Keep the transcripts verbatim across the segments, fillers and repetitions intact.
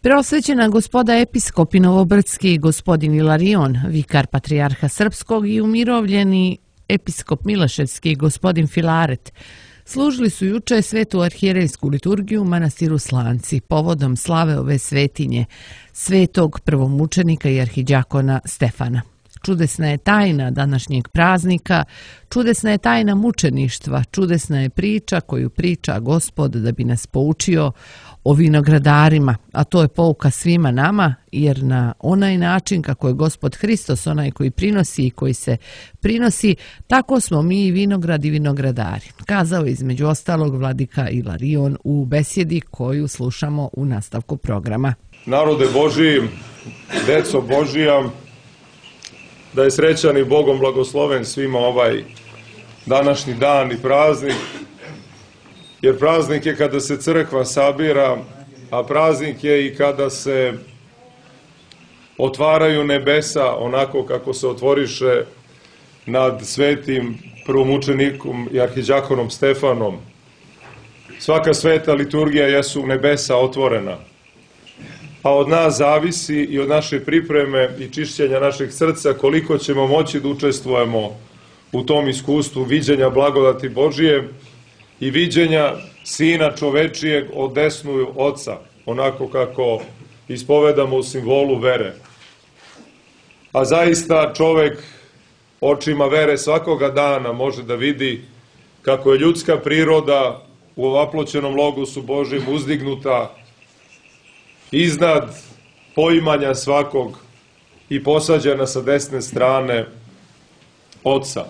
Preosvećena gospoda episkopi Novobrdski gospodin Ilarion, vikar patrijarha Srpskog, i umirovljeni episkop Miloševski gospodin Filaret služili su juče svetu arhijerejsku liturgiju u manastiru Slanci povodom slave ove svetinje, svetog prvomučenika i arhiđakona Stefana. Čudesna je tajna današnjeg praznika, čudesna je tajna mučeništva, čudesna je priča koju priča Gospod da bi nas poučio o vinogradarima, a to je pouka svima nama, jer na onaj način kako je Gospod Hristos onaj koji prinosi i koji se prinosi, tako smo mi i vinograd i vinogradari, kazao između ostalog vladika Ilarion u besjedi koju slušamo u nastavku programa. Narode Božiji, deco Božija, da je srećan i Bogom blagosloven svima ovaj današnji dan i praznik, jer praznik je kada se crkva sabira, a praznik je i kada se otvaraju nebesa onako kako se otvoriše nad svetim prvomučenikom i arhiđakonom Stefanom. Svaka sveta liturgija jesu nebesa otvorena, a od nas zavisi i od naše pripreme i čišćenja našeg srca koliko ćemo moći da učestvujemo u tom iskustvu viđenja blagodati Božije i viđenja Sina čovečijeg od desnu Oca, onako kako ispovedamo u simbolu vere. A zaista čovek očima vere svakoga dana može da vidi kako je ljudska priroda u ovaploćenom logosu Božjem uzdignuta iznad poimanja svakog i posađena sa desne strane Oca.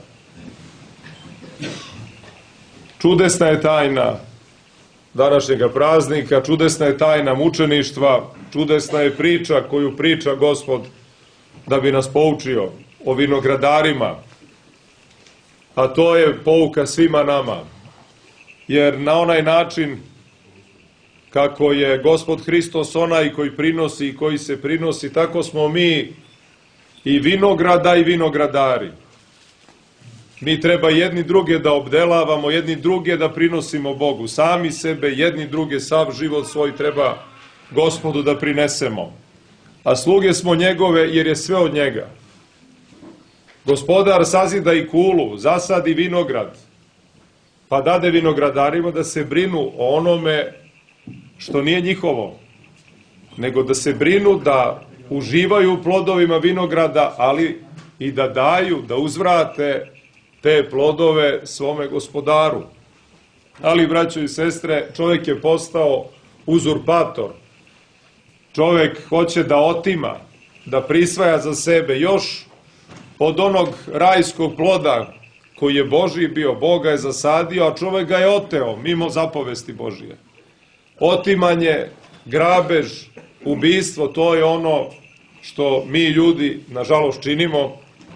Čudesna je tajna današnjega praznika, čudesna je tajna mučeništva, čudesna je priča koju priča Gospod da bi nas poučio o vinogradarima, a to je pouka svima nama, jer na onaj način kako je Gospod Hristos onaj koji prinosi i koji se prinosi, tako smo mi i vinograda i vinogradari. Mi treba jedni druge da obdelavamo, jedni druge da prinosimo Bogu. Sami sebe, jedni druge, sav život svoj treba Gospodu da prinesemo. A sluge smo njegove jer je sve od njega. Gospodar sazida i kulu, zasadi vinograd, pa dade vinogradarima da se brinu o onome što nije njihovo, nego da se brinu da uživaju u plodovima vinograda, ali i da daju, da uzvrate te plodove svome gospodaru. Ali, braćo i sestre, čovjek je postao uzurpator. Čovjek hoće da otima, da prisvaja za sebe još od onog rajskog ploda koji je Božji bio, Boga je zasadio, a čovjek ga je oteo mimo zapovesti Božije. Otimanje, grabež, ubistvo, to je ono što mi ljudi, nažalost, činimo.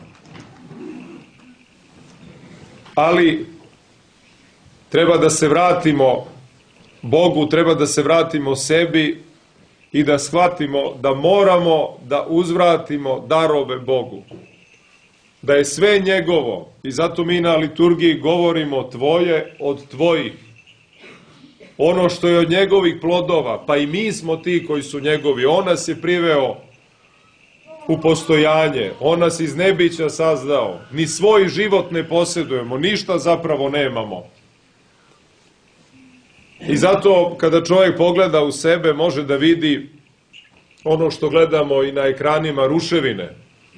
Ali treba da se vratimo Bogu, treba da se vratimo sebi i da shvatimo da moramo da uzvratimo darove Bogu. Da je sve njegovo i zato mi na liturgiji govorimo tvoje od tvojih. Ono što je od njegovih plodova, pa i mi smo ti koji su njegovi. On nas je priveo u postojanje, on nas iz nebića sazdao. Ni svoj život ne posjedujemo, ništa zapravo nemamo. I zato kada čovjek pogleda u sebe može da vidi ono što gledamo i na ekranima, ruševine.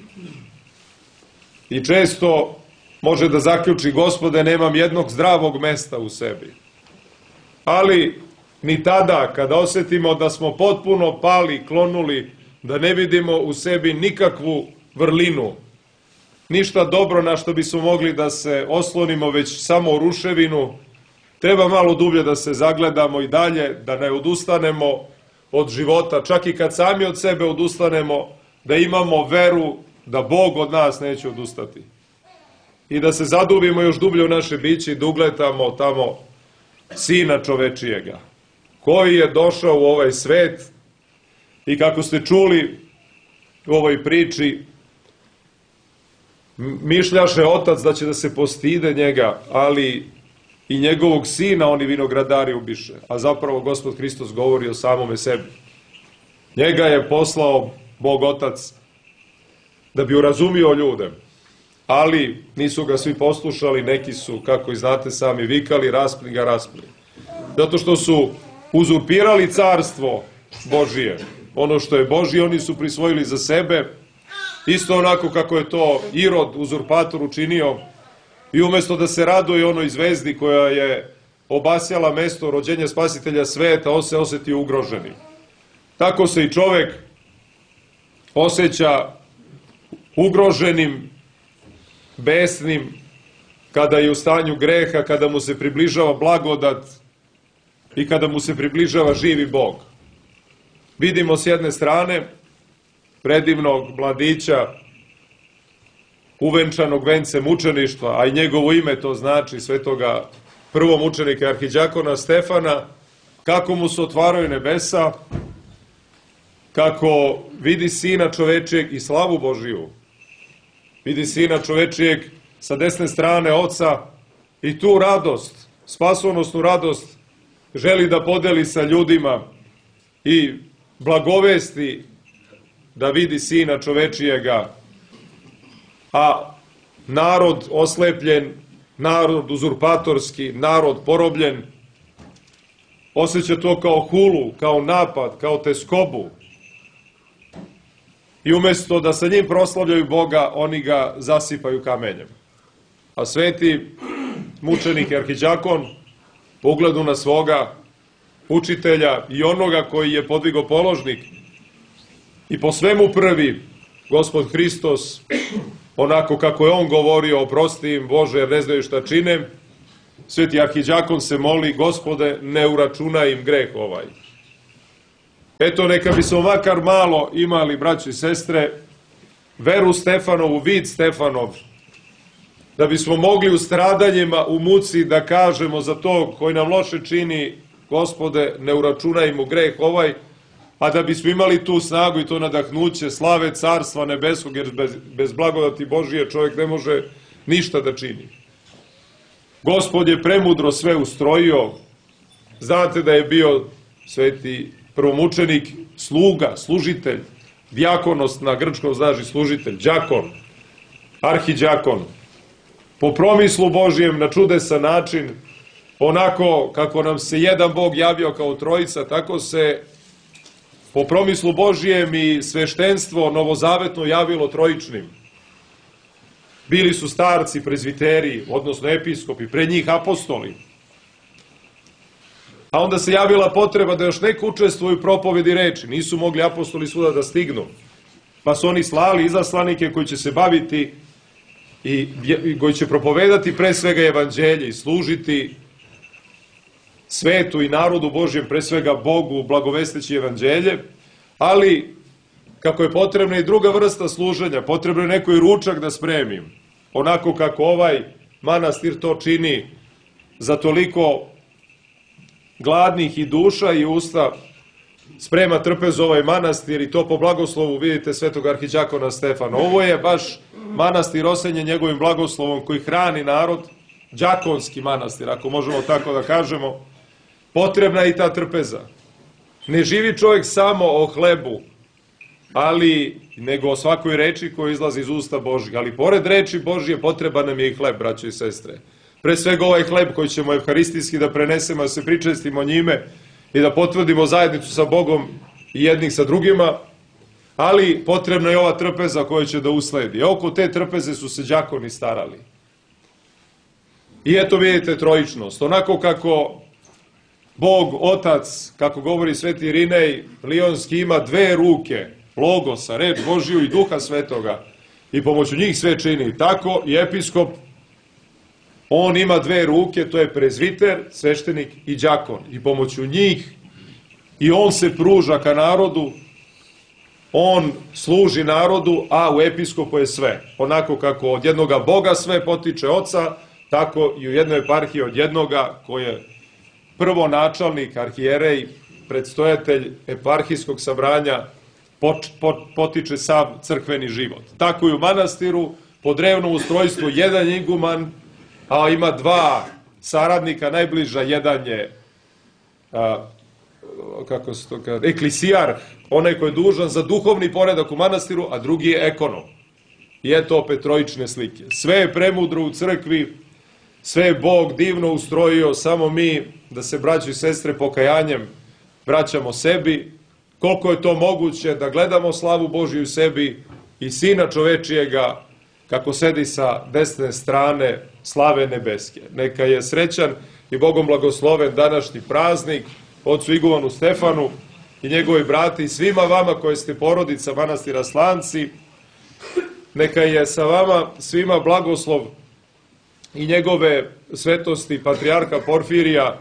I često može da zaključi: Gospode, nemam jednog zdravog mesta u sebi. Ali ni tada, kada osjetimo da smo potpuno pali, klonuli, da ne vidimo u sebi nikakvu vrlinu, ništa dobro na što bismo mogli da se oslonimo, već samo u ruševinu, treba malo dublje da se zagledamo i dalje, da ne odustanemo od života, čak i kad sami od sebe odustanemo, da imamo veru da Bog od nas neće odustati. I da se zadubimo još dublje u naše biće i da ugledamo tamo Sina čovečijega, koji je došao u ovaj svet i kako ste čuli u ovoj priči, mišljaše otac da će da se postide njega, ali i njegovog sina oni vinogradari ubiše. A zapravo Gospod Hristos govori o samome sebi. Njega je poslao Bog Otac da bi urazumio ljude, ali nisu ga svi poslušali, neki su, kako i znate sami, vikali, raspli ga, raspli. Zato što su uzurpirali carstvo Božije. Ono što je Božije, oni su prisvojili za sebe, isto onako kako je to Irod, uzurpator, učinio, i umjesto da se raduje onoj zvezdi koja je obasjala mesto rođenja spasitelja sveta, on se osjetio ugroženi. Tako se i čovek osjeća ugroženim, besnim, kada je u stanju greha, kada mu se približava blagodat i kada mu se približava živi Bog. Vidimo s jedne strane predivnog mladića, uvenčanog vencem mučeništva, a i njegovo ime to znači, svetoga prvom mučenika arhidjakona Stefana, kako mu se otvaraju nebesa, kako vidi Sina čovečijeg i slavu Božiju, vidi Sina čovečijeg sa desne strane Oca i tu radost, spasonosnu radost želi da podeli sa ljudima i blagovesti da vidi Sina čovečijega, a narod oslepljen, narod uzurpatorski, narod porobljen, osjeća to kao hulu, kao napad, kao teskobu. I umjesto da sa njim proslavljaju Boga, oni ga zasipaju kamenjem. A sveti mučenik i arhidjakon, po ugledu na svoga učitelja i onoga koji je podvigo položnik i po svemu prvi, Gospod Hristos, onako kako je on govorio, oprosti im Bože jer ne znaju šta čine, sveti arhidjakon se moli, Gospode, ne uračunaj im greh ovaj. Eto, neka bi smo makar malo imali, braći i sestre, veru Stefanovu, vid Stefanov, da bismo mogli u stradanjima, u muci da kažemo za to koji nam loše čini, Gospode, ne uračunaj mu greh ovaj, a da bismo imali tu snagu i to nadahnuće slave Carstva nebeskog, jer bez, bez blagodati Božije čovjek ne može ništa da čini. Gospod je premudro sve ustrojio. Znate da je bio sveti prvomučenik sluga, služitelj, dijakonost na grčkom znači služitelj, đakon, arhidjakon. Po promislu Božijem na čudesan način, onako kako nam se jedan Bog javio kao trojica, tako se po promislu Božijem i sveštenstvo novozavetno javilo trojičnim. Bili su starci, prezviteri, odnosno episkopi, pred njih apostoli. A onda se javila potreba da još neko učestvuju u propovedi reči. Nisu mogli apostoli svuda da stignu. Pa su oni slali izaslanike koji će se baviti i koji će propovedati pre svega evanđelje i služiti svetu i narodu Božjem, pre svega Bogu, blagovesteći evanđelje, ali kako je potrebna i druga vrsta služenja, potrebno je neko i ručak da spremim, onako kako ovaj manastir to čini za toliko gladnih i duša i usta, sprema trpez ovaj manastir i to po blagoslovu, vidite, svetog arhidjakona Stefana. Ovo je baš manastir osenjen njegovim blagoslovom koji hrani narod, đakonski manastir, ako možemo tako da kažemo. Potrebna je i ta trpeza. Ne živi čovjek samo o hlebu, ali nego o svakoj reči koja izlazi iz usta Božih. Ali pored reči Božije potreban nam je i hleb, braćo i sestre. Pre svega ovaj hleb koji ćemo evharistijski da prenesemo, da se pričestimo njime i da potvrdimo zajednicu sa Bogom i jednih sa drugima, ali potrebna je ova trpeza koja će da usledi. Oko te trpeze su se đakoni starali. I eto vidite trojičnost. Onako kako Bog, Otac, kako govori sveti Irinej Lionski, ima dve ruke, Logosa, reč Božiju i Duha Svetoga, i pomoću njih sve čini. Tako i episkop, on ima dve ruke, to je prezviter, sveštenik i đakon. I pomoću njih i on se pruža ka narodu, on služi narodu, a u episkopu je sve. Onako kako od jednoga Boga sve potiče Oca, tako i u jednoj eparhiji od jednoga koji je prvo načelnik, arhijerej, predstojatelj eparhijskog sabranja, pot, pot, potiče sav crkveni život. Tako i u manastiru, po drevnom ustrojstvu, jedan iguman, a ima dva saradnika, najbliža, jedan je a, kako se to kaže, eklisijar, onaj koji je dužan za duhovni poredak u manastiru, a drugi je ekonom. I eto opet trojične slike. Sve je premudro u crkvi, sve je Bog divno ustrojio, samo mi, da se braćo i sestre pokajanjem vraćamo sebi, koliko je to moguće da gledamo slavu Božiju u sebi i Sina čovečijega kako sedi sa desne strane slave nebeske. Neka je srećan i Bogom blagosloven današnji praznik ocu Igovanu Stefanu i njegovi brati i svima vama koji ste porodica manastira Slanci. Neka je sa vama svima blagoslov i njegove svetosti patrijarha Porfirija,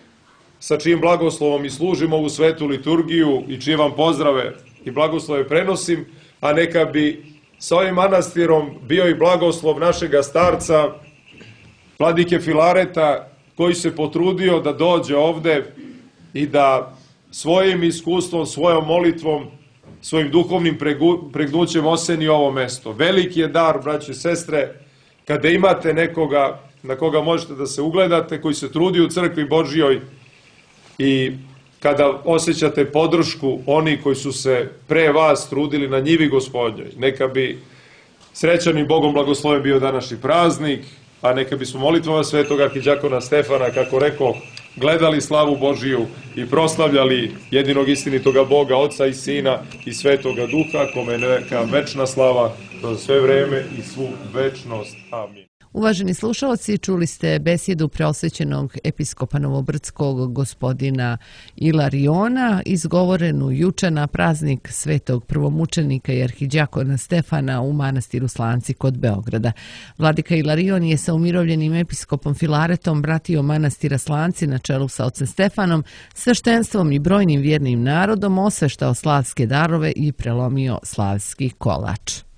sa čijim blagoslovom i služimo ovu svetu liturgiju i čije vam pozdrave i blagoslove prenosim, a neka bi sa ovim manastirom bio i blagoslov našega starca, vladike Filareta, koji se potrudio da dođe ovde i da svojim iskustvom, svojom molitvom, svojim duhovnim pregnućem oseni ovo mesto. Veliki je dar, braćo i sestre, kada imate nekoga na koga možete da se ugledate, koji se trudi u crkvi Božjoj i kada osjećate podršku oni koji su se pre vas trudili na njivi Gospodnjoj. Neka bi srećan i Bogom blagosloven bio današnji praznik, a neka bismo molitvama svetog arhidjakona Stefana, kako rekao, gledali slavu Božiju i proslavljali jedinog istinitoga Boga, Oca i Sina i Svetoga Duha, kome neka večna slava kroz sve vreme i svu večnost. Amin. Uvaženi slušalci, čuli ste besjedu preosvećenog episkopa Novobrdskog gospodina Ilariona, izgovorenu juče na praznik svetog prvomučenika i arhidjakona Stefana u manastiru Slanci kod Beograda. Vladika Ilarion je sa umirovljenim episkopom Filaretom bratio manastira Slanci na čelu sa ocem Stefanom, sveštenstvom i brojnim vjernim narodom osveštao slavske darove i prelomio slavski kolač.